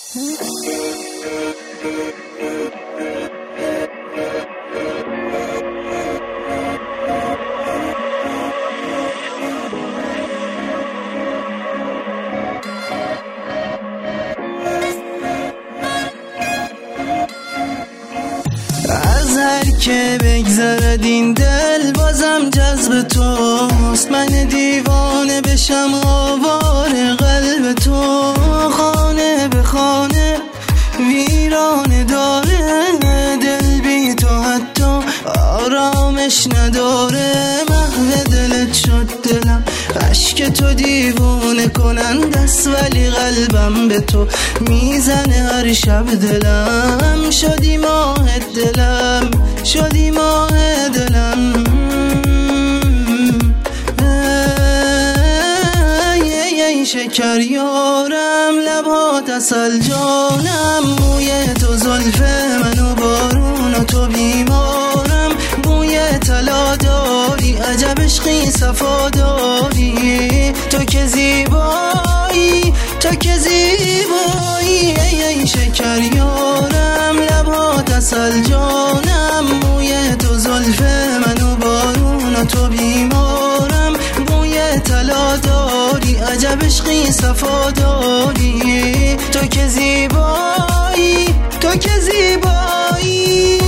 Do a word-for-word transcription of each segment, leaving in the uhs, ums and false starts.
از هر که بگذرد این دل بازم جذب توست، من دیوانه بشم آوار قلب تو. خانه به خانه ویرانه داره دل بی تو، حتی آرامش نداره. محو دلت شد دلم، عشق تو دیوونه کنند است، ولی قلبم به تو میزنه هر شب. دلم شدی ماه دلم، شدی ماه دلم. ای ای شکر یارم، لبات عسل جانم، موی تو زلف منو بارون و تو بیمارم. بوی طلا داری، عجب عشقی صفا داری، تو که زیبایی، تو که زیبایی. ای ای شکر یارم، لبات عسل جانم، موی تو زلف منو بارون و تو بیمارم. بوی طلا داری، عجب عشقی صفا داری، تو که زیبایی، تو که زیبایی.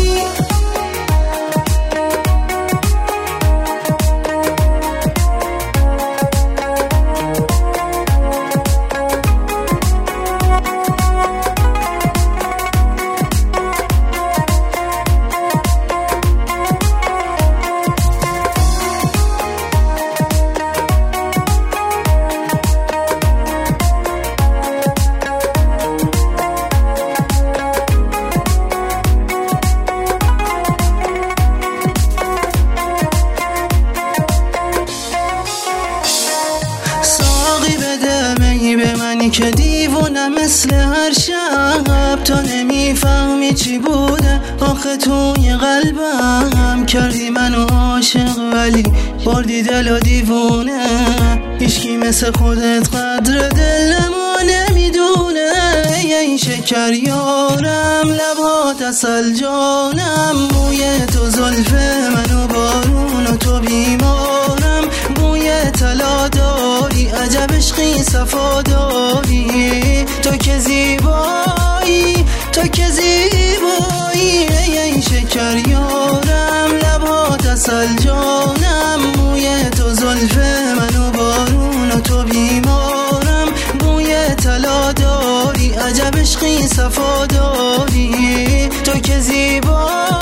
به منی که دیوونه مثل هر شب، تو نمیفهمی چی بوده آخه توی قلبم. کردی منو عاشق ولی بردی دل و دیوونه، هیچکی مثل خودت قدر دلمو نمیدونه. ای شکر یارم، لبات عسل جانم، موی تو زلف منو بارون و تو بیمارم. بوی طلا داری، عجب عشقی صفا داری، تو که زیبایی، تو که زیبایی. ای ای شکر یارم، لبات عسل جانم، موی تو زلف منو بارون و تو بیمارم. بوی طلا داری، عجب عشقی صفا داری، تو که زیبایی.